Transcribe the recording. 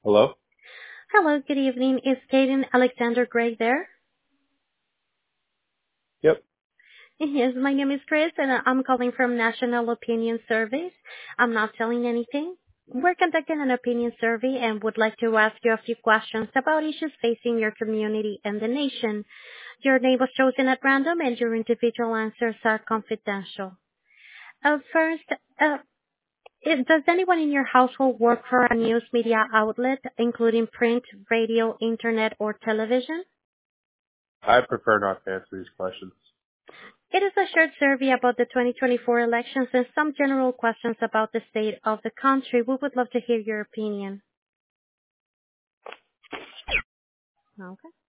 Hello? Hello, good evening. Is Kaden Alexander Gray there? Yep. Yes, my name is Chris, and I'm calling from National Opinion Surveys. I'm not telling anything. We're conducting an opinion survey and would like to ask you a few questions about issues facing your community and the nation. Your name was chosen at random, and your individual answers are confidential. First, does anyone in your household work for a news media outlet, including print, radio, internet, or television? I prefer not to answer these questions. It is a short survey about the 2024 elections and some general questions about the state of the country. We would love to hear your opinion. Okay.